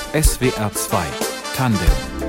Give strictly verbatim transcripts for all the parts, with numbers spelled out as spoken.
S W R zwei Tandem.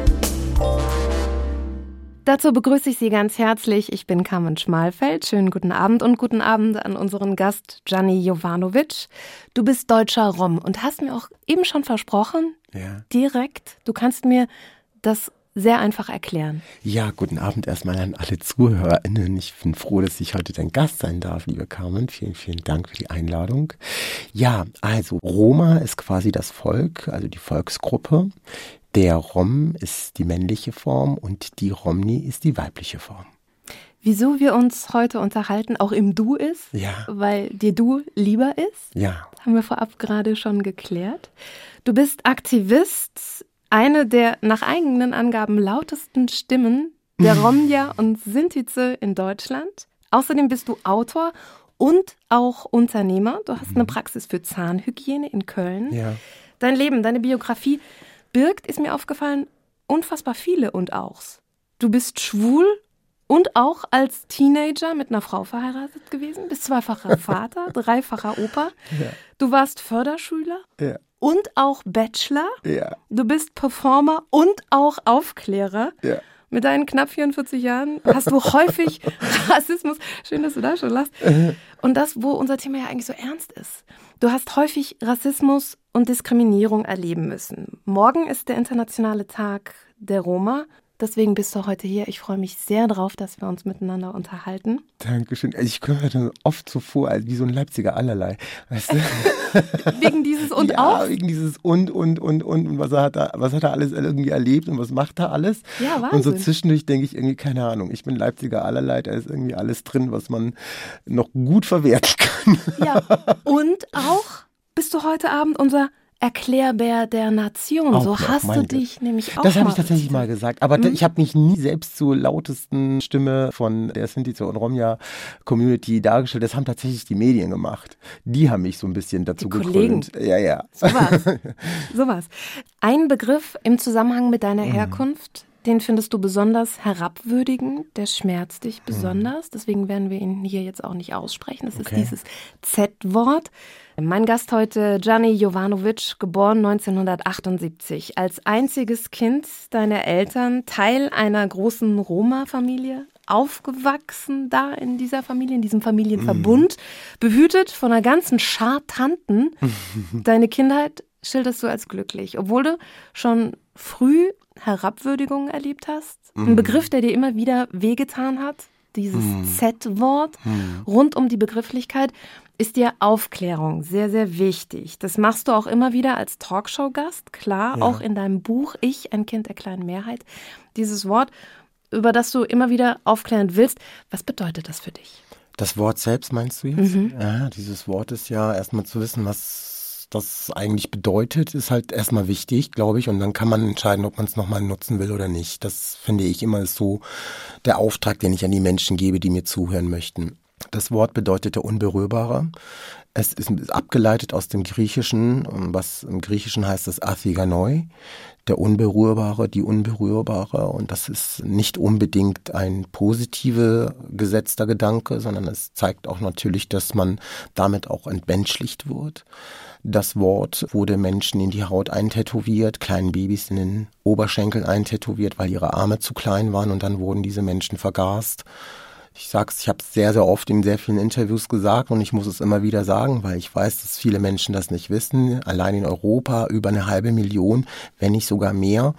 Dazu begrüße ich Sie ganz herzlich. Ich bin Carmen Schmalfeld. Schönen guten Abend und guten Abend an unseren Gast Gianni Jovanovic. Du bist deutscher Rom und hast mir auch eben schon versprochen, ja. direkt, du kannst mir das sehr einfach erklären. Ja, guten Abend erstmal an alle ZuhörerInnen. Ich bin froh, dass ich heute dein Gast sein darf, liebe Carmen. Vielen, vielen Dank für die Einladung. Ja, also Roma ist quasi das Volk, also die Volksgruppe. Der Rom ist die männliche Form und die Romni ist die weibliche Form. Wieso wir uns heute unterhalten, auch im Du ist, ja. weil dir Du lieber ist, ja. haben wir vorab gerade schon geklärt. Du bist Aktivist, eine der nach eigenen Angaben lautesten Stimmen der Romja und Sintize in Deutschland. Außerdem bist du Autor und auch Unternehmer. Du hast mhm. eine Praxis für Zahnhygiene in Köln. Ja. Dein Leben, deine Biografie birgt, ist mir aufgefallen, unfassbar viele und auchs. Du bist schwul und auch als Teenager mit einer Frau verheiratet gewesen, bist zweifacher Vater, dreifacher Opa. Ja. Du warst Förderschüler ja. und auch Bachelor. Ja. Du bist Performer und auch Aufklärer. Ja. Mit deinen knapp vierundvierzig Jahren hast du häufig Rassismus, schön, dass du da schon lachst, und das, wo unser Thema ja eigentlich so ernst ist. Du hast häufig Rassismus und Diskriminierung erleben müssen. Morgen ist der internationale Tag der Roma. Deswegen bist du heute hier. Ich freue mich sehr drauf, dass wir uns miteinander unterhalten. Dankeschön. Ich komme mir dann oft so vor, wie so ein Leipziger Allerlei. Weißt du? Wegen dieses und ja, auch? Ja, wegen dieses und, und, und, und. Und was hat er, was hat er alles irgendwie erlebt und was macht er alles? Ja, Wahnsinn. Und so zwischendurch denke ich irgendwie, keine Ahnung, ich bin Leipziger Allerlei, da ist irgendwie alles drin, was man noch gut verwerten kann. Ja, und auch bist du heute Abend unser Erklärbär der Nation. Auch so noch, hast du dich Gott. nämlich auch Das habe ich mal tatsächlich mal gesagt. Aber mhm. ich habe mich nie selbst zur lautesten Stimme von der Sintize und Romja-Community dargestellt. Das haben tatsächlich die Medien gemacht. Die haben mich so ein bisschen dazu gekrönt. Ja, ja. Sowas. Sowas. Ein Begriff im Zusammenhang mit deiner Herkunft, mhm. den findest du besonders herabwürdigend, der schmerzt dich besonders. Deswegen werden wir ihn hier jetzt auch nicht aussprechen. Das okay. ist dieses Z-Wort. Mein Gast heute, Gianni Jovanovic, geboren neunzehnhundertachtundsiebzig. Als einziges Kind deiner Eltern, Teil einer großen Roma-Familie, aufgewachsen da in dieser Familie, in diesem Familienverbund, mm. behütet von einer ganzen Schar Tanten. Deine Kindheit schilderst du als glücklich, obwohl du schon früh Herabwürdigungen erlebt hast. Mm. Ein Begriff, der dir immer wieder wehgetan hat, dieses mm. Z-Wort, mm. rund um die Begrifflichkeit, ist dir Aufklärung sehr, sehr wichtig. Das machst du auch immer wieder als Talkshow-Gast, klar, ja. auch in deinem Buch Ich, ein Kind der kleinen Mehrheit. Dieses Wort, über das du immer wieder aufklären willst, was bedeutet das für dich? Das Wort selbst meinst du jetzt? Mhm. Ja, dieses Wort ist ja erstmal zu wissen, was das eigentlich bedeutet, ist halt erstmal wichtig, glaube ich, und dann kann man entscheiden, ob man es nochmal nutzen will oder nicht. Das finde ich immer so der Auftrag, den ich an die Menschen gebe, die mir zuhören möchten. Das Wort bedeutet der Unberührbare. Es ist abgeleitet aus dem Griechischen, was im Griechischen heißt das Athiganoi, der Unberührbare, die Unberührbare. Und das ist nicht unbedingt ein positiver gesetzter Gedanke, sondern es zeigt auch natürlich, dass man damit auch entmenschlicht wird. Das Wort wurde Menschen in die Haut eintätowiert, kleinen Babys in den Oberschenkel eintätowiert, weil ihre Arme zu klein waren, und dann wurden diese Menschen vergast. Ich sag's, ich habe es sehr, sehr oft in sehr vielen Interviews gesagt, und ich muss es immer wieder sagen, weil ich weiß, dass viele Menschen das nicht wissen. Allein in Europa über eine halbe Million, wenn nicht sogar mehr,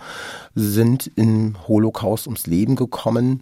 sind im Holocaust ums Leben gekommen.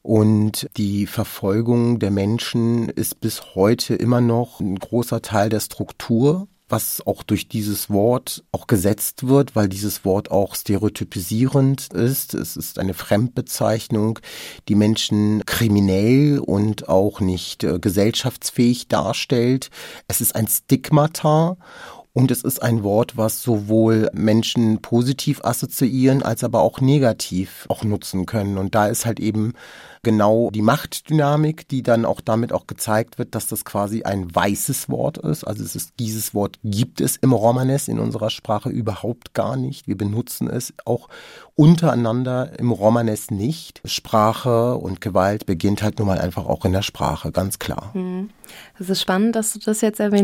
Und die Verfolgung der Menschen ist bis heute immer noch ein großer Teil der Struktur, was auch durch dieses Wort auch gesetzt wird, weil dieses Wort auch stereotypisierend ist. Es ist eine Fremdbezeichnung, die Menschen kriminell und auch nicht äh, gesellschaftsfähig darstellt. Es ist ein Stigmata. Und es ist ein Wort, was sowohl Menschen positiv assoziieren, als aber auch negativ auch nutzen können. Und da ist halt eben genau die Machtdynamik, die dann auch damit auch gezeigt wird, dass das quasi ein weißes Wort ist. Also es ist, dieses Wort gibt es im Romanes in unserer Sprache überhaupt gar nicht. Wir benutzen es auch untereinander im Romanes nicht. Sprache und Gewalt beginnt halt nun mal einfach auch in der Sprache, ganz klar. Das ist spannend, dass du das jetzt erwähnst.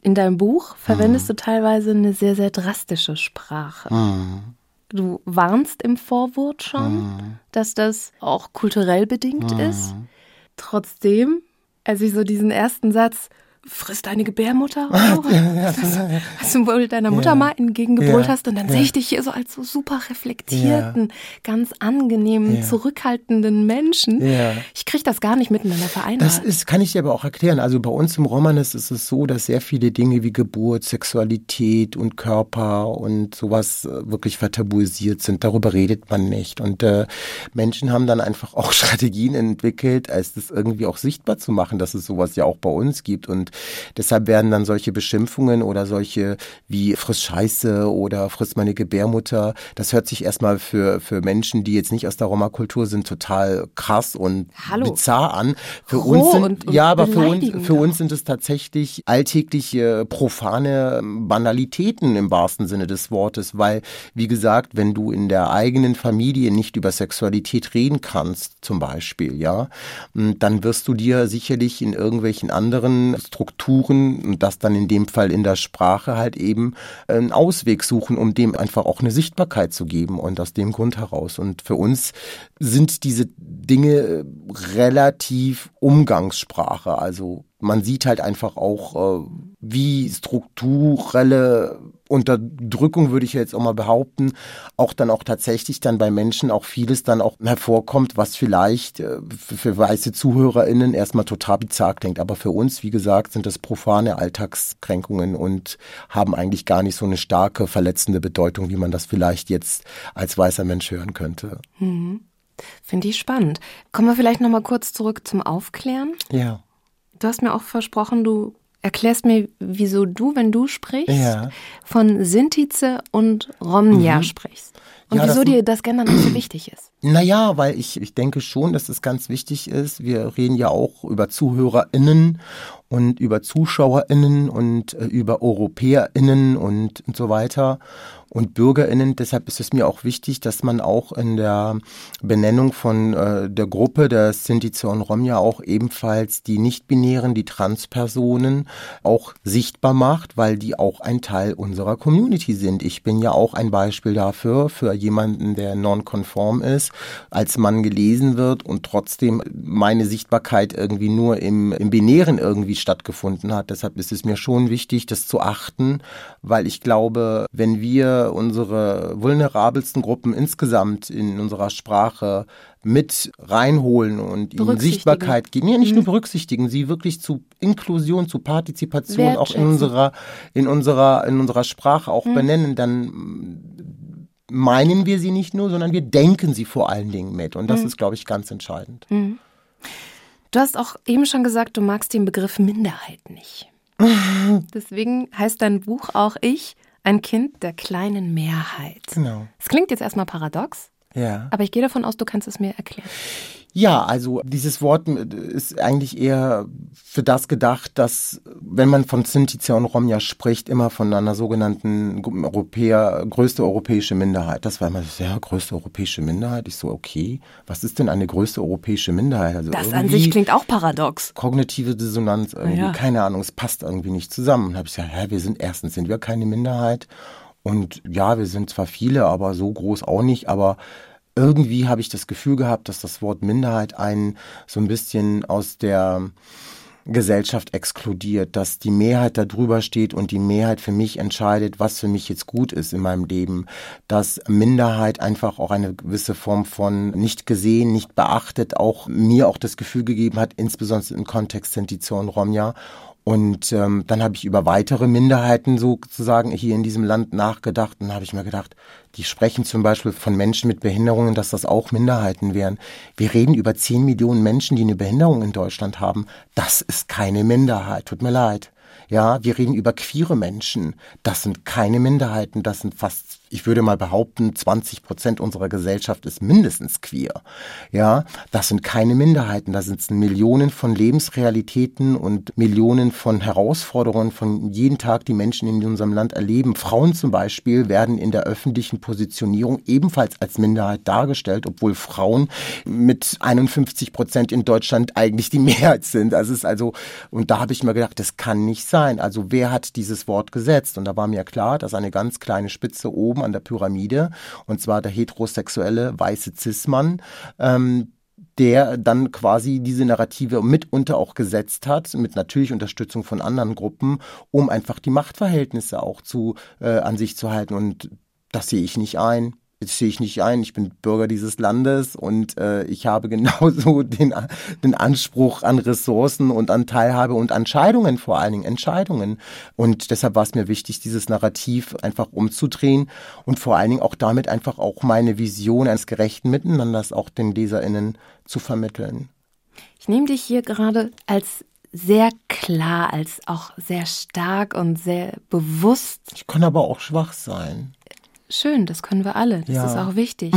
In deinem Buch verwendest mhm. du teilweise eine sehr, sehr drastische Sprache. Mhm. Du warnst im Vorwort schon, mhm. dass das auch kulturell bedingt mhm. ist. Trotzdem, als ich so diesen ersten Satz, frisst deine Gebärmutter oder so, ja, ja, ja. was du wohl deiner Mutter ja. mal entgegengebrüllt ja. hast und dann ja. sehe ich dich hier so als so super reflektierten, ja. ganz angenehmen, ja. zurückhaltenden Menschen. Ja. Ich kriege das gar nicht miteinander vereinbart. Das ist, kann ich dir aber auch erklären. Also bei uns im Romanes ist es so, dass sehr viele Dinge wie Geburt, Sexualität und Körper und sowas wirklich vertabuisiert sind. Darüber redet man nicht. Und äh, Menschen haben dann einfach auch Strategien entwickelt, als das irgendwie auch sichtbar zu machen, dass es sowas ja auch bei uns gibt. Und deshalb werden dann solche Beschimpfungen oder solche wie friss Scheiße oder friss meine Gebärmutter, das hört sich erstmal für für Menschen, die jetzt nicht aus der Roma-Kultur sind, total krass und Hallo. bizarr an. Für Roh uns sind, und, und ja, aber für uns, für uns sind es tatsächlich alltägliche, profane Banalitäten im wahrsten Sinne des Wortes, weil, wie gesagt, wenn du in der eigenen Familie nicht über Sexualität reden kannst, zum Beispiel, ja, dann wirst du dir sicherlich in irgendwelchen anderen Strukturen und das dann in dem Fall in der Sprache halt eben einen Ausweg suchen, um dem einfach auch eine Sichtbarkeit zu geben und aus dem Grund heraus. Und für uns sind diese Dinge relativ Umgangssprache, also man sieht halt einfach auch, wie strukturelle Unterdrückung, würde ich jetzt auch mal behaupten, auch dann auch tatsächlich dann bei Menschen auch vieles dann auch hervorkommt, was vielleicht für weiße ZuhörerInnen erstmal total bizarr klingt. Aber für uns, wie gesagt, sind das profane Alltagskränkungen und haben eigentlich gar nicht so eine starke verletzende Bedeutung, wie man das vielleicht jetzt als weißer Mensch hören könnte. Mhm. Finde ich spannend. Kommen wir vielleicht nochmal kurz zurück zum Aufklären? Ja. Du hast mir auch versprochen, du erklärst mir, wieso du, wenn du sprichst, ja. von Sintize und Romnia mhm. sprichst. Und ja, wieso dir das Gendern auch so wichtig ist. Naja, weil ich, ich denke schon, dass es ganz wichtig ist. Wir reden ja auch über ZuhörerInnen und über ZuschauerInnen und äh, über EuropäerInnen und, und so weiter und BürgerInnen. Deshalb ist es mir auch wichtig, dass man auch in der Benennung von äh, der Gruppe der Sintize und Romnia auch ebenfalls die Nicht-Binären, die Transpersonen auch sichtbar macht, weil die auch ein Teil unserer Community sind. Ich bin ja auch ein Beispiel dafür, für jemanden, der non-konform ist, als Mann gelesen wird und trotzdem meine Sichtbarkeit irgendwie nur im, im Binären irgendwie stattgefunden hat. Deshalb ist es mir schon wichtig, das zu achten, weil ich glaube, wenn wir unsere vulnerabelsten Gruppen insgesamt in unserer Sprache mit reinholen und ihnen Sichtbarkeit geben, ja, nicht mhm. nur berücksichtigen, sie wirklich zu Inklusion, zu Partizipation auch in unserer, in unserer, in unserer Sprache auch mhm. benennen, dann meinen wir sie nicht nur, sondern wir denken sie vor allen Dingen mit. Und das mhm. ist, glaube ich, ganz entscheidend. Mhm. Du hast auch eben schon gesagt, du magst den Begriff Minderheit nicht. Deswegen heißt dein Buch auch Ich, ein Kind der kleinen Mehrheit. Genau. Das klingt jetzt erstmal paradox, ja. aber ich gehe davon aus, du kannst es mir erklären. Ja, also dieses Wort ist eigentlich eher für das gedacht, dass, wenn man von Sintize und Romnia spricht, immer von einer sogenannten Europäer, größte europäische Minderheit. Das war immer so, ja, größte europäische Minderheit. Ich so, okay, was ist denn eine größte europäische Minderheit? Also das an sich klingt auch paradox. Kognitive Dissonanz irgendwie, ja. keine Ahnung, es passt irgendwie nicht zusammen. Und habe ich gesagt, ja, wir sind, erstens sind wir keine Minderheit und ja, wir sind zwar viele, aber so groß auch nicht, aber irgendwie habe ich das Gefühl gehabt, dass das Wort Minderheit einen so ein bisschen aus der Gesellschaft exkludiert, dass die Mehrheit da drüber steht und die Mehrheit für mich entscheidet, was für mich jetzt gut ist in meinem Leben, dass Minderheit einfach auch eine gewisse Form von nicht gesehen, nicht beachtet, auch mir auch das Gefühl gegeben hat, insbesondere im Kontext Sintize und Romnia. Und ähm, dann habe ich über weitere Minderheiten sozusagen hier in diesem Land nachgedacht und habe ich mir gedacht, die sprechen zum Beispiel von Menschen mit Behinderungen, dass das auch Minderheiten wären. Wir reden über zehn Millionen Menschen, die eine Behinderung in Deutschland haben. Das ist keine Minderheit, tut mir leid. Ja, wir reden über queere Menschen. Das sind keine Minderheiten, das sind fast, ich würde mal behaupten, zwanzig Prozent unserer Gesellschaft ist mindestens queer. Ja, das sind keine Minderheiten, da sind Millionen von Lebensrealitäten und Millionen von Herausforderungen von jeden Tag, die Menschen in unserem Land erleben. Frauen zum Beispiel werden in der öffentlichen Positionierung ebenfalls als Minderheit dargestellt, obwohl Frauen mit einundfünfzig Prozent in Deutschland eigentlich die Mehrheit sind. Also es ist also, und da habe ich mir gedacht, das kann nicht sein. sein. Also wer hat dieses Wort gesetzt? Und da war mir klar, dass eine ganz kleine Spitze oben an der Pyramide, und zwar der heterosexuelle weiße Cis-Mann, ähm, der dann quasi diese Narrative mitunter auch gesetzt hat, mit natürlich Unterstützung von anderen Gruppen, um einfach die Machtverhältnisse auch zu äh, an sich zu halten. Und das sehe ich nicht ein. Das sehe ich nicht ein. Ich bin Bürger dieses Landes und äh, ich habe genauso den, den Anspruch an Ressourcen und an Teilhabe und Entscheidungen, vor allen Dingen Entscheidungen. Und deshalb war es mir wichtig, dieses Narrativ einfach umzudrehen und vor allen Dingen auch damit einfach auch meine Vision eines gerechten Miteinanders auch den LeserInnen zu vermitteln. Ich nehme dich hier gerade als sehr klar, als auch sehr stark und sehr bewusst. Ich kann aber auch schwach sein. Schön, das können wir alle, das ja. ist auch wichtig.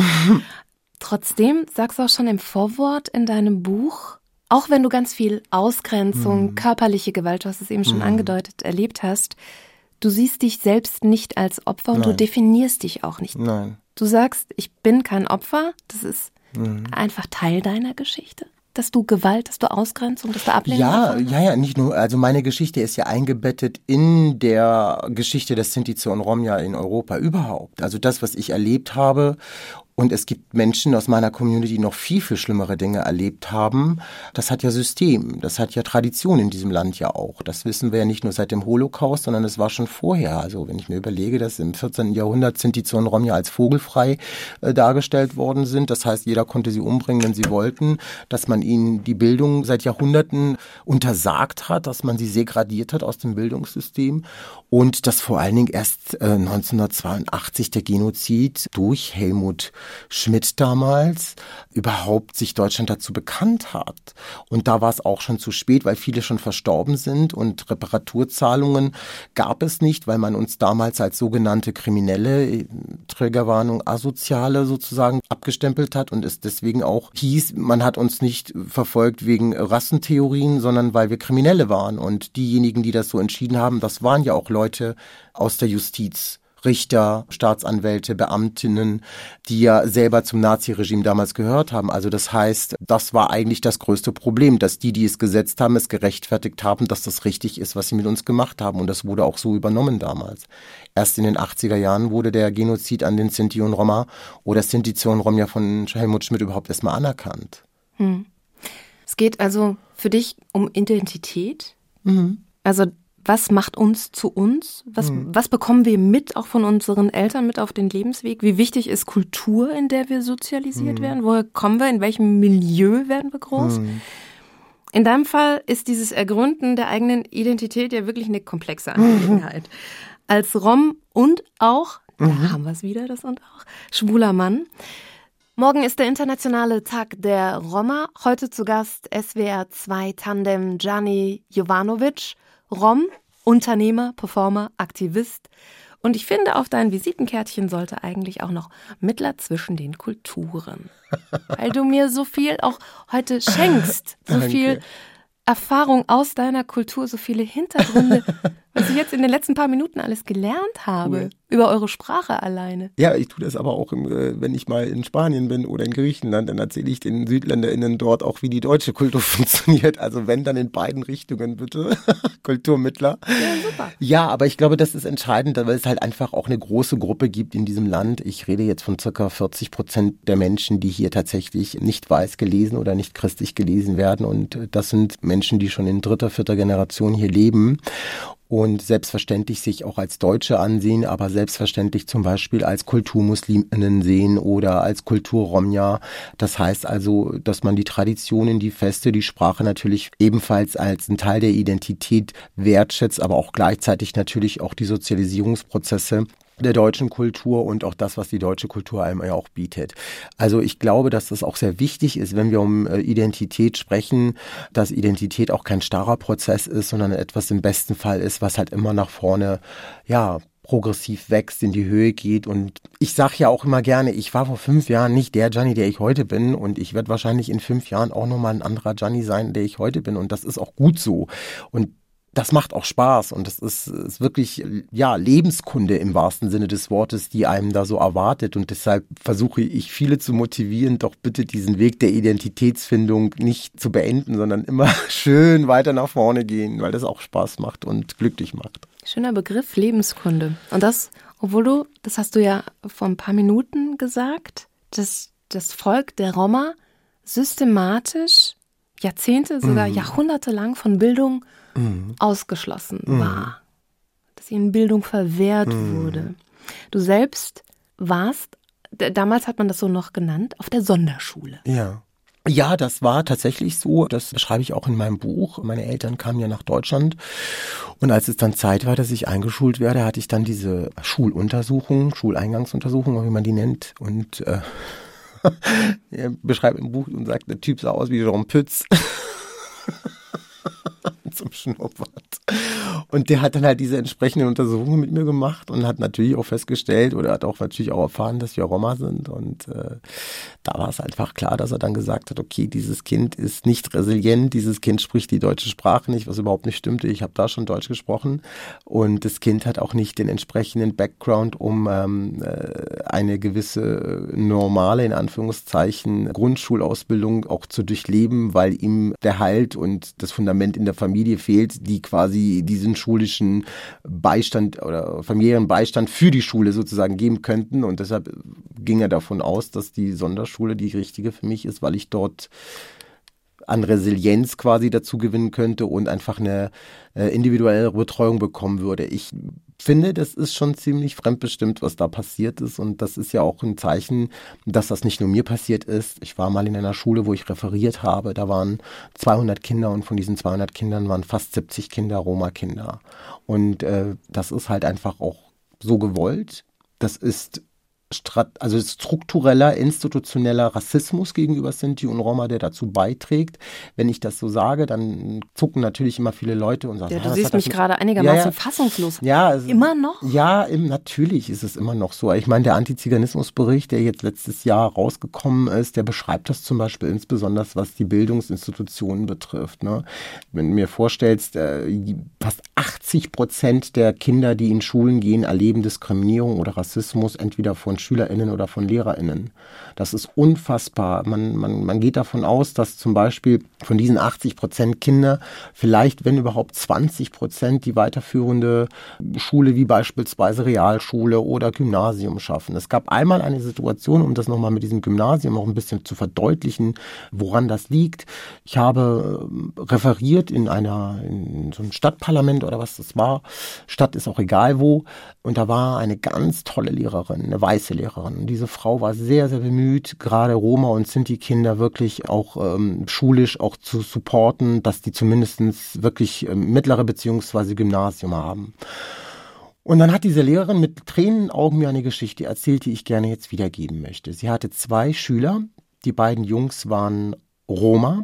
Trotzdem sagst du auch schon im Vorwort in deinem Buch, auch wenn du ganz viel Ausgrenzung, hm. körperliche Gewalt, du hast es eben schon hm. angedeutet, erlebt hast, du siehst dich selbst nicht als Opfer und Nein. du definierst dich auch nicht. Nein. Du sagst, ich bin kein Opfer, das ist hm. einfach Teil deiner Geschichte. Dass du Gewalt, dass du Ausgrenzung, dass du Ablehnung Ja, ja, ja, nicht nur, also meine Geschichte ist ja eingebettet in der Geschichte des Sinti und Romja in Europa überhaupt. Also das, was ich erlebt habe. Und es gibt Menschen aus meiner Community, die noch viel, viel schlimmere Dinge erlebt haben. Das hat ja System, das hat ja Tradition in diesem Land ja auch. Das wissen wir ja nicht nur seit dem Holocaust, sondern es war schon vorher. Also wenn ich mir überlege, dass im vierzehnten Jahrhundert Sinti und Romja als vogelfrei äh, dargestellt worden sind. Das heißt, jeder konnte sie umbringen, wenn sie wollten. Dass man ihnen die Bildung seit Jahrhunderten untersagt hat, dass man sie segradiert hat aus dem Bildungssystem. Und dass vor allen Dingen erst äh, neunzehnhundertzweiundachtzig der Genozid durch Helmut Schmidt damals überhaupt sich Deutschland dazu bekannt hat. Und da war es auch schon zu spät, weil viele schon verstorben sind und Reparaturzahlungen gab es nicht, weil man uns damals als sogenannte Kriminelle, Triggerwarnung, Asoziale sozusagen abgestempelt hat und es deswegen auch hieß, man hat uns nicht verfolgt wegen Rassentheorien, sondern weil wir Kriminelle waren. Und diejenigen, die das so entschieden haben, das waren ja auch Leute aus der Justiz. Richter, Staatsanwälte, Beamtinnen, die ja selber zum Naziregime damals gehört haben. Also das heißt, das war eigentlich das größte Problem, dass die, die es gesetzt haben, es gerechtfertigt haben, dass das richtig ist, was sie mit uns gemacht haben. Und das wurde auch so übernommen damals. Erst in den achtziger Jahren wurde der Genozid an den Sinti und Roma oder Sinti und Romja von Helmut Schmidt überhaupt erstmal anerkannt. Hm. Es geht also für dich um Identität? Mhm. Also was macht uns zu uns? Was, hm. was bekommen wir mit, auch von unseren Eltern, mit auf den Lebensweg? Wie wichtig ist Kultur, in der wir sozialisiert hm. werden? Woher kommen wir? In welchem Milieu werden wir groß? Hm. In deinem Fall ist dieses Ergründen der eigenen Identität ja wirklich eine komplexe Angelegenheit. Mhm. Als Rom und auch, da mhm. haben wir es wieder, das und auch, schwuler Mann. Morgen ist der internationale Tag der Roma. Heute zu Gast S W R zwei Tandem Gianni Jovanovic. Rom, Unternehmer, Performer, Aktivist. Und ich finde, auf dein Visitenkärtchen sollte eigentlich auch noch Mittler zwischen den Kulturen. Weil du mir so viel auch heute schenkst. So Danke. Viel Erfahrung aus deiner Kultur, so viele Hintergründe, was ich jetzt in den letzten paar Minuten alles gelernt habe. Cool. Über eure Sprache alleine. Ja, ich tue das aber auch, wenn ich mal in Spanien bin oder in Griechenland, dann erzähle ich den SüdländerInnen dort auch, wie die deutsche Kultur funktioniert. Also wenn, dann in beiden Richtungen bitte. Kulturmittler. Ja, super. Ja, aber ich glaube, das ist entscheidend, weil es halt einfach auch eine große Gruppe gibt in diesem Land. Ich rede jetzt von circa vierzig Prozent der Menschen, die hier tatsächlich nicht weiß gelesen oder nicht christlich gelesen werden. Und das sind Menschen, die schon in dritter, vierter Generation hier leben. Und selbstverständlich sich auch als Deutsche ansehen, aber selbstverständlich zum Beispiel als Kulturmusliminnen sehen oder als Kulturromja. Das heißt also, dass man die Traditionen, die Feste, die Sprache natürlich ebenfalls als einen Teil der Identität wertschätzt, aber auch gleichzeitig natürlich auch die Sozialisierungsprozesse der deutschen Kultur und auch das, was die deutsche Kultur einem ja auch bietet. Also ich glaube, dass das auch sehr wichtig ist, wenn wir um Identität sprechen, dass Identität auch kein starrer Prozess ist, sondern etwas im besten Fall ist, was halt immer nach vorne, ja, progressiv wächst, in die Höhe geht. Und ich sage ja auch immer gerne, ich war vor fünf Jahren nicht der Gianni, der ich heute bin, und ich werde wahrscheinlich in fünf Jahren auch nochmal ein anderer Gianni sein, der ich heute bin, und das ist auch gut so. Und das macht auch Spaß und das ist, ist wirklich, ja, Lebenskunde im wahrsten Sinne des Wortes, die einem da so erwartet und deshalb versuche ich viele zu motivieren, doch bitte diesen Weg der Identitätsfindung nicht zu beenden, sondern immer schön weiter nach vorne gehen, weil das auch Spaß macht und glücklich macht. Schöner Begriff, Lebenskunde. Und das, obwohl du, das hast du ja vor ein paar Minuten gesagt, dass das Volk der Roma systematisch Jahrzehnte, sogar mm. Jahrhunderte lang von Bildung mm. ausgeschlossen mm. war. Dass ihnen Bildung verwehrt mm. wurde. Du selbst warst, d- damals hat man das so noch genannt, auf der Sonderschule. Ja. Ja, das war tatsächlich so, das schreibe ich auch in meinem Buch. Meine Eltern kamen ja nach Deutschland und als es dann Zeit war, dass ich eingeschult werde, hatte ich dann diese Schuluntersuchung, Schuleingangsuntersuchung, wie man die nennt und äh, er beschreibt im Buch und sagt, der Typ sah aus wie Jean Pütz. Zum Schnurrbart. Und der hat dann halt diese entsprechenden Untersuchungen mit mir gemacht und hat natürlich auch festgestellt oder hat auch natürlich auch erfahren, dass wir Roma sind und äh, da war es einfach klar, dass er dann gesagt hat, okay, dieses Kind ist nicht resilient, dieses Kind spricht die deutsche Sprache nicht, was überhaupt nicht stimmte, ich habe da schon Deutsch gesprochen und das Kind hat auch nicht den entsprechenden Background, um ähm, äh, eine gewisse normale, in Anführungszeichen, Grundschulausbildung auch zu durchleben, weil ihm der Halt und das Fundament in der Familie fehlt, die quasi diesen schulischen Beistand oder familiären Beistand für die Schule sozusagen geben könnten. Und deshalb ging er davon aus, dass die Sonderschule die richtige für mich ist, weil ich dort an Resilienz quasi dazu gewinnen könnte und einfach eine äh, individuelle Betreuung bekommen würde. Ich finde, das ist schon ziemlich fremdbestimmt, was da passiert ist und das ist ja auch ein Zeichen, dass das nicht nur mir passiert ist. Ich war mal in einer Schule, wo ich referiert habe, da waren zweihundert Kinder und von diesen zweihundert Kindern waren fast siebzig Kinder Roma-Kinder und äh, das ist halt einfach auch so gewollt. Das ist Strat- also struktureller, institutioneller Rassismus gegenüber Sinti und Roma, der dazu beiträgt. Wenn ich das so sage, dann zucken natürlich immer viele Leute und sagen, ja, du ah, siehst mich gerade einigermaßen ja, ja. fassungslos. Ja, also, immer noch? Ja, im, natürlich ist es immer noch so. Ich meine, der Antiziganismusbericht, der jetzt letztes Jahr rausgekommen ist, der beschreibt das zum Beispiel insbesondere, was die Bildungsinstitutionen betrifft. Ne? Wenn du mir vorstellst, äh, fast achtzig Prozent der Kinder, die in Schulen gehen, erleben Diskriminierung oder Rassismus, entweder von SchülerInnen oder von LehrerInnen. Das ist unfassbar. Man, man, man geht davon aus, dass zum Beispiel von diesen achtzig Prozent Kinder vielleicht, wenn überhaupt zwanzig Prozent die weiterführende Schule wie beispielsweise Realschule oder Gymnasium schaffen. Es gab einmal eine Situation, um das nochmal mit diesem Gymnasium auch ein bisschen zu verdeutlichen, woran das liegt. Ich habe referiert in einer, in so einem Stadtparlament oder was das war. Stadt ist auch egal wo. Und da war eine ganz tolle Lehrerin, eine weiße Lehrerin. Diese Frau war sehr, sehr bemüht, gerade Roma- und Sinti-Kinder wirklich auch ähm, schulisch auch zu supporten, dass die zumindest wirklich ähm, mittlere beziehungsweise Gymnasium haben. Und dann hat diese Lehrerin mit Tränen in den Augen mir eine Geschichte erzählt, die ich gerne jetzt wiedergeben möchte. Sie hatte zwei Schüler, die beiden Jungs waren Roma.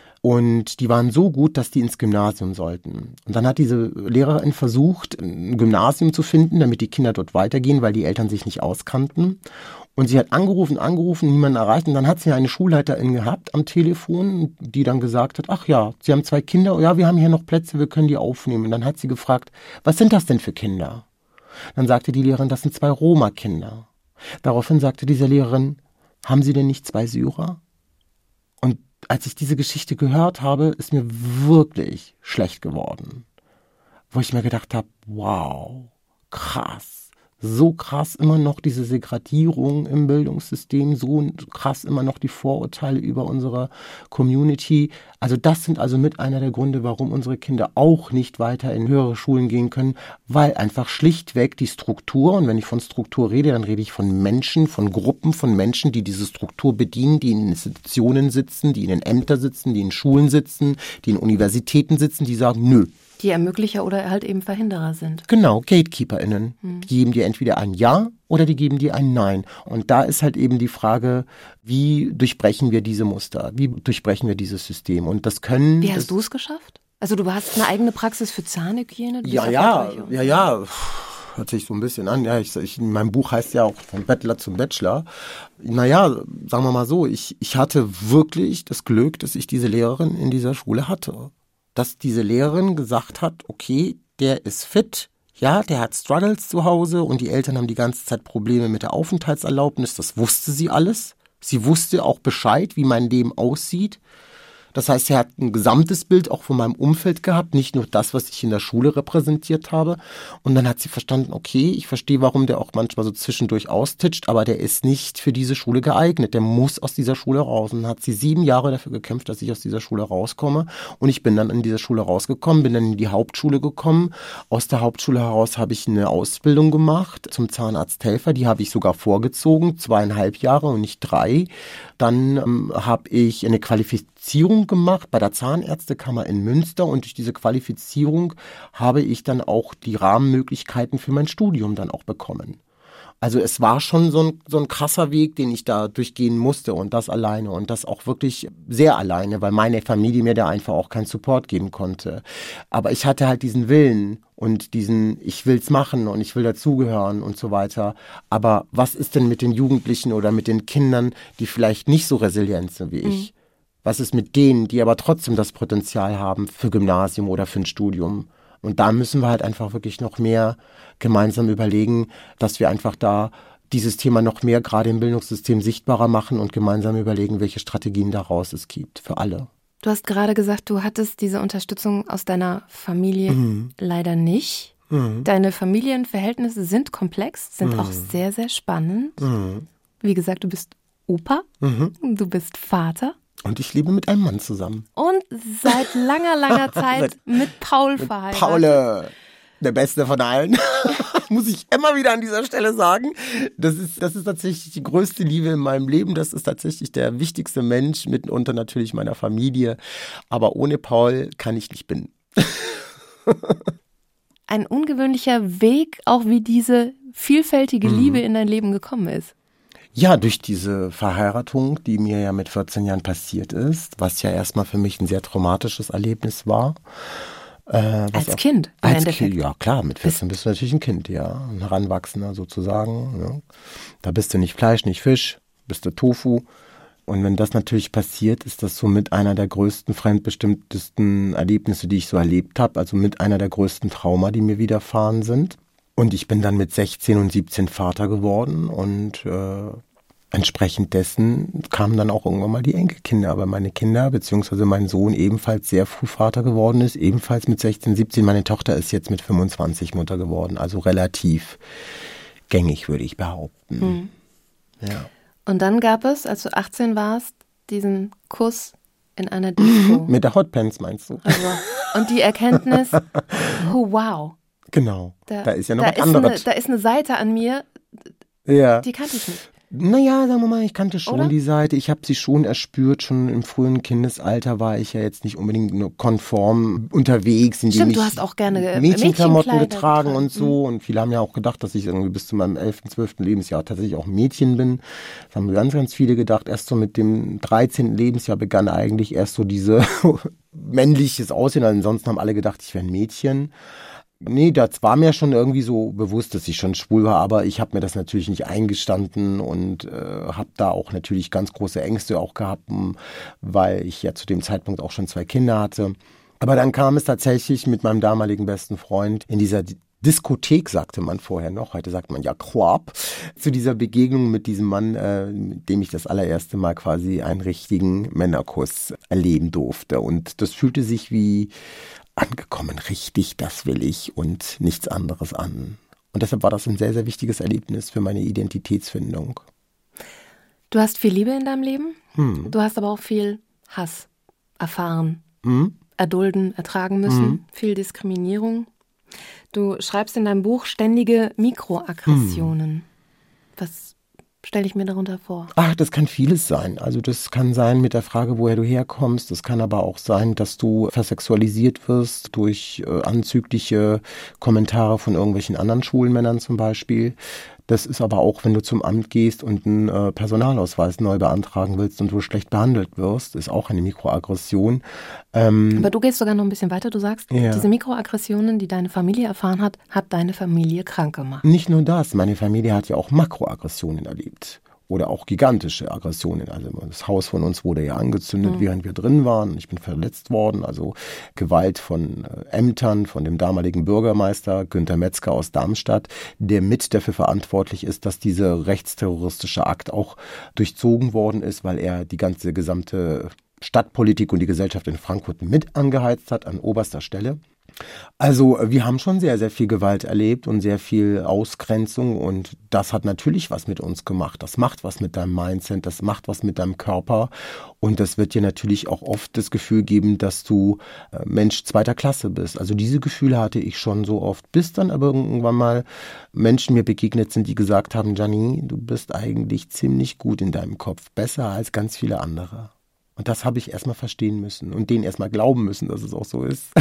Und die waren so gut, dass die ins Gymnasium sollten. Und dann hat diese Lehrerin versucht, ein Gymnasium zu finden, damit die Kinder dort weitergehen, weil die Eltern sich nicht auskannten. Und sie hat angerufen, angerufen, niemanden erreicht. Und dann hat sie eine Schulleiterin gehabt am Telefon, die dann gesagt hat, ach ja, Sie haben zwei Kinder, ja, wir haben hier noch Plätze, wir können die aufnehmen. Und dann hat sie gefragt, was sind das denn für Kinder? Dann sagte die Lehrerin, das sind zwei Roma-Kinder. Daraufhin sagte diese Lehrerin, haben Sie denn nicht zwei Syrer? Und als ich diese Geschichte gehört habe, ist mir wirklich schlecht geworden. Wo ich mir gedacht habe, wow, krass. So krass immer noch diese Segregierung im Bildungssystem, so krass immer noch die Vorurteile über unsere Community. Also das sind also mit einer der Gründe, warum unsere Kinder auch nicht weiter in höhere Schulen gehen können, weil einfach schlichtweg die Struktur, und wenn ich von Struktur rede, dann rede ich von Menschen, von Gruppen von Menschen, die diese Struktur bedienen, die in Institutionen sitzen, die in den Ämtern sitzen, die in Schulen sitzen, die in Universitäten sitzen, die sagen, nö. Die Ermöglicher oder halt eben Verhinderer sind. Genau, GatekeeperInnen. Hm. Die geben dir entweder ein Ja oder die geben dir ein Nein. Und da ist halt eben die Frage, wie durchbrechen wir diese Muster? Wie durchbrechen wir dieses System? Und das können... Wie hast du es geschafft? Also du hast eine eigene Praxis für Zahnhygiene? Du ja, ja, ja, ja. Hört sich so ein bisschen an. Ja, ich, ich, mein Buch heißt ja auch vom Bettler zum Bachelor. Naja, sagen wir mal so, ich, ich hatte wirklich das Glück, dass ich diese Lehrerin in dieser Schule hatte. dass diese Lehrerin gesagt hat, okay, der ist fit, ja, der hat Struggles zu Hause und die Eltern haben die ganze Zeit Probleme mit der Aufenthaltserlaubnis, das wusste sie alles. Sie wusste auch Bescheid, wie mein Leben aussieht. Das heißt, sie hat ein gesamtes Bild auch von meinem Umfeld gehabt, nicht nur das, was ich in der Schule repräsentiert habe. Und dann hat sie verstanden, okay, ich verstehe, warum der auch manchmal so zwischendurch austitscht, aber der ist nicht für diese Schule geeignet. Der muss aus dieser Schule raus. Und dann hat sie sieben Jahre dafür gekämpft, dass ich aus dieser Schule rauskomme. Und ich bin dann in dieser Schule rausgekommen, bin dann in die Hauptschule gekommen. Aus der Hauptschule heraus habe ich eine Ausbildung gemacht zum Zahnarzthelfer. Die habe ich sogar vorgezogen, zweieinhalb Jahre und nicht drei. Dann ähm, habe ich eine Qualifizierung gemacht bei der Zahnärztekammer in Münster und durch diese Qualifizierung habe ich dann auch die Rahmenmöglichkeiten für mein Studium dann auch bekommen. Also es war schon so ein, so ein krasser Weg, den ich da durchgehen musste und das alleine und das auch wirklich sehr alleine, weil meine Familie mir da einfach auch keinen Support geben konnte. Aber ich hatte halt diesen Willen und diesen, ich will's machen und ich will dazugehören und so weiter. Aber was ist denn mit den Jugendlichen oder mit den Kindern, die vielleicht nicht so resilient sind wie ich? Mhm. Was ist mit denen, die aber trotzdem das Potenzial haben für Gymnasium oder für ein Studium? Und da müssen wir halt einfach wirklich noch mehr gemeinsam überlegen, dass wir einfach da dieses Thema noch mehr gerade im Bildungssystem sichtbarer machen und gemeinsam überlegen, welche Strategien daraus es gibt für alle. Du hast gerade gesagt, du hattest diese Unterstützung aus deiner Familie mhm. leider nicht. Mhm. Deine Familienverhältnisse sind komplex, sind mhm. auch sehr, sehr spannend. Mhm. Wie gesagt, du bist Opa, mhm. du bist Vater. Und ich lebe mit einem Mann zusammen. Und seit langer, langer Zeit mit Paul mit verheiratet. Paul, der Beste von allen. Muss ich immer wieder an dieser Stelle sagen. Das ist, das ist tatsächlich die größte Liebe in meinem Leben. Das ist tatsächlich der wichtigste Mensch, mitunter natürlich meiner Familie. Aber ohne Paul kann ich nicht bin. Ein ungewöhnlicher Weg, auch wie diese vielfältige mhm. Liebe in dein Leben gekommen ist. Ja, durch diese Verheiratung, die mir ja mit vierzehn Jahren passiert ist, was ja erstmal für mich ein sehr traumatisches Erlebnis war. Äh, als auch, Kind? Als Kind, ja klar, mit vierzehn bist du natürlich ein Kind, ja, ein Heranwachsender sozusagen. Ja. Da bist du nicht Fleisch, nicht Fisch, bist du Tofu. Und wenn das natürlich passiert, ist das so mit einer der größten, fremdbestimmtesten Erlebnisse, die ich so erlebt habe, also mit einer der größten Trauma, die mir widerfahren sind. Und ich bin dann mit sechzehn und siebzehn Vater geworden und äh, entsprechend dessen kamen dann auch irgendwann mal die Enkelkinder. Aber meine Kinder, beziehungsweise mein Sohn ebenfalls sehr früh Vater geworden ist, ebenfalls mit sechzehn, siebzehn. Meine Tochter ist jetzt mit fünfundzwanzig Mutter geworden, also relativ gängig, würde ich behaupten. Mhm. Ja. Und dann gab es, als du achtzehn warst, diesen Kuss in einer Disco. Mit der Hotpants meinst du? Also, und die Erkenntnis, oh wow. Genau, da, da ist ja noch da was anderes. Eine, da ist eine Seite an mir, ja. die kannte ich nicht. Naja, sagen wir mal, ich kannte schon Oder? die Seite. Ich habe sie schon erspürt. Schon im frühen Kindesalter war ich ja jetzt nicht unbedingt nur konform unterwegs, indem Stimmt, ich du hast auch gerne Mädchenklamotten Mädchenkleider getragen und so. Mhm. Und viele haben ja auch gedacht, dass ich irgendwie bis zu meinem elften, zwölften Lebensjahr tatsächlich auch Mädchen bin. Das haben ganz, ganz viele gedacht. Erst so mit dem dreizehnten Lebensjahr begann eigentlich erst so diese männliches Aussehen. Ansonsten haben alle gedacht, ich wäre ein Mädchen. Nee, das war mir schon irgendwie so bewusst, dass ich schon schwul war, aber ich habe mir das natürlich nicht eingestanden und äh, habe da auch natürlich ganz große Ängste auch gehabt, weil ich ja zu dem Zeitpunkt auch schon zwei Kinder hatte. Aber dann kam es tatsächlich mit meinem damaligen besten Freund in dieser Diskothek, sagte man vorher noch, heute sagt man ja Club, zu dieser Begegnung mit diesem Mann, äh, mit dem ich das allererste Mal quasi einen richtigen Männerkuss erleben durfte. Und das fühlte sich wie angekommen, richtig, das will ich und nichts anderes an. Und deshalb war das ein sehr, sehr wichtiges Erlebnis für meine Identitätsfindung. Du hast viel Liebe in deinem Leben, hm. du hast aber auch viel Hass erfahren, hm. erdulden, ertragen müssen, hm. viel Diskriminierung. Du schreibst in deinem Buch ständige Mikroaggressionen. Hm. Was stelle ich mir darunter vor? Ach, das kann vieles sein. Also das kann sein mit der Frage, woher du herkommst. Das kann aber auch sein, dass du versexualisiert wirst durch äh, anzügliche Kommentare von irgendwelchen anderen schwulen Männern zum Beispiel. Das ist aber auch, wenn du zum Amt gehst und einen äh, Personalausweis neu beantragen willst und du schlecht behandelt wirst, ist auch eine Mikroaggression. Ähm, aber du gehst sogar noch ein bisschen weiter. Du sagst, ja. diese Mikroaggressionen, die deine Familie erfahren hat, hat deine Familie krank gemacht. Nicht nur das. Meine Familie hat ja auch Makroaggressionen erlebt. Oder auch gigantische Aggressionen. Also das Haus von uns wurde ja angezündet, mhm. während wir drin waren. Ich bin verletzt worden. Also Gewalt von äh, Ämtern, von dem damaligen Bürgermeister Günter Metzger aus Darmstadt, der mit dafür verantwortlich ist, dass dieser rechtsterroristische Akt auch durchzogen worden ist, weil er die ganze gesamte Stadtpolitik und die Gesellschaft in Frankfurt mit angeheizt hat, an oberster Stelle. Also wir haben schon sehr, sehr viel Gewalt erlebt und sehr viel Ausgrenzung und das hat natürlich was mit uns gemacht. Das macht was mit deinem Mindset, das macht was mit deinem Körper und das wird dir natürlich auch oft das Gefühl geben, dass du Mensch zweiter Klasse bist. Also diese Gefühle hatte ich schon so oft, bis dann aber irgendwann mal Menschen mir begegnet sind, die gesagt haben, Gianni, du bist eigentlich ziemlich gut in deinem Kopf, besser als ganz viele andere. Und das habe ich erstmal verstehen müssen und denen erstmal glauben müssen, dass es auch so ist.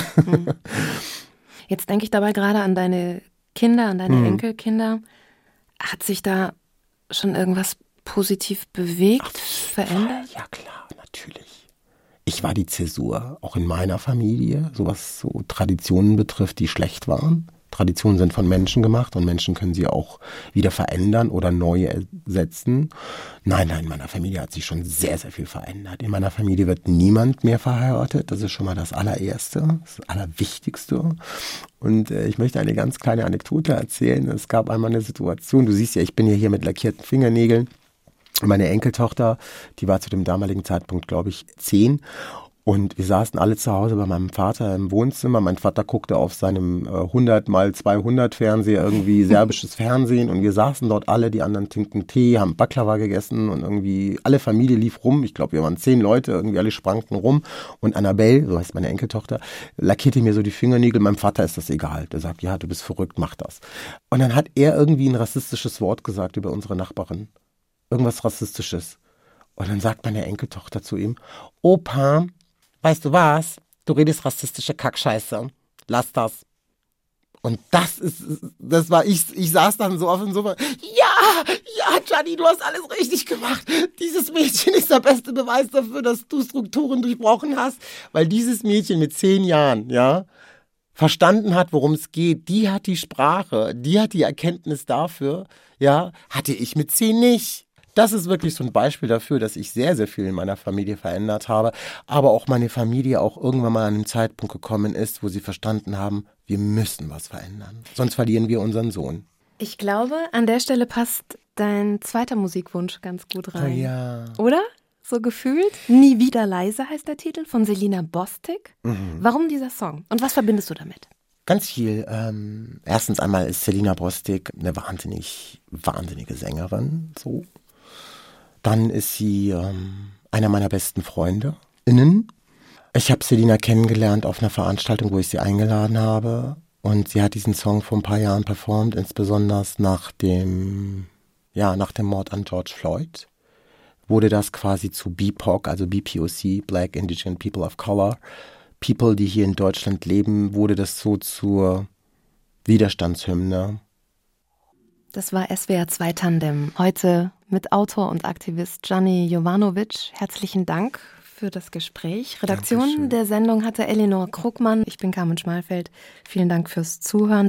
Jetzt denke ich dabei gerade an deine Kinder, an deine mhm. Enkelkinder. Hat sich da schon irgendwas positiv bewegt, Ach, verändert? Ja klar, natürlich. Ich war die Zäsur, auch in meiner Familie, so was so Traditionen betrifft, die schlecht waren. Traditionen sind von Menschen gemacht und Menschen können sie auch wieder verändern oder neu ersetzen. Nein, nein, in meiner Familie hat sich schon sehr, sehr viel verändert. In meiner Familie wird niemand mehr verheiratet. Das ist schon mal das allererste, das Allerwichtigste. Und äh, ich möchte eine ganz kleine Anekdote erzählen. Es gab einmal eine Situation, du siehst ja, ich bin ja hier mit lackierten Fingernägeln. Meine Enkeltochter, die war zu dem damaligen Zeitpunkt, glaube ich, zehn. Und wir saßen alle zu Hause bei meinem Vater im Wohnzimmer. Mein Vater guckte auf seinem äh, hundert mal zweihundert Fernseher irgendwie serbisches Fernsehen. Und wir saßen dort alle, die anderen trinkten Tee, haben Baklava gegessen und irgendwie alle Familie lief rum. Ich glaube, wir waren zehn Leute, irgendwie alle sprangten rum. Und Annabelle, so heißt meine Enkeltochter, lackierte mir so die Fingernägel. Meinem Vater ist das egal. Der sagt, ja, du bist verrückt, mach das. Und dann hat er irgendwie ein rassistisches Wort gesagt über unsere Nachbarin. Irgendwas Rassistisches. Und dann sagt meine Enkeltochter zu ihm, Opa, weißt du was? Du redest rassistische Kackscheiße. Lass das. Und das ist, das war, ich, ich saß dann so auf dem Sofa. Ja, ja, Gianni, du hast alles richtig gemacht. Dieses Mädchen ist der beste Beweis dafür, dass du Strukturen durchbrochen hast. Weil dieses Mädchen mit zehn Jahren, ja, verstanden hat, worum es geht. Die hat die Sprache, die hat die Erkenntnis dafür, ja, hatte ich mit zehn nicht. Das ist wirklich so ein Beispiel dafür, dass ich sehr, sehr viel in meiner Familie verändert habe, aber auch meine Familie auch irgendwann mal an einen Zeitpunkt gekommen ist, wo sie verstanden haben, wir müssen was verändern, sonst verlieren wir unseren Sohn. Ich glaube, an der Stelle passt dein zweiter Musikwunsch ganz gut rein. Oh ja. Oder? So gefühlt? Nie wieder leise heißt der Titel von Selina Bostik. Mhm. Warum dieser Song? Und was verbindest du damit? Ganz viel. Ähm, erstens einmal ist Selina Bostik eine wahnsinnig, wahnsinnige Sängerin, so. Dann ist sie ähm, einer meiner besten FreundInnen. Ich habe Selina kennengelernt auf einer Veranstaltung, wo ich sie eingeladen habe. Und sie hat diesen Song vor ein paar Jahren performt, insbesondere nach dem, ja, nach dem Mord an George Floyd. Wurde das quasi zu B I P O C, also B P O C, Black Indigenous People of Color, People, die hier in Deutschland leben, wurde das so zur Widerstandshymne. Das war S W R zwei Tandem. Heute mit Autor und Aktivist Gianni Jovanovic. Herzlichen Dank für das Gespräch. Redaktion Dankeschön. Der Sendung hatte Elinor Krugmann. Ich bin Carmen Schmalfeld. Vielen Dank fürs Zuhören.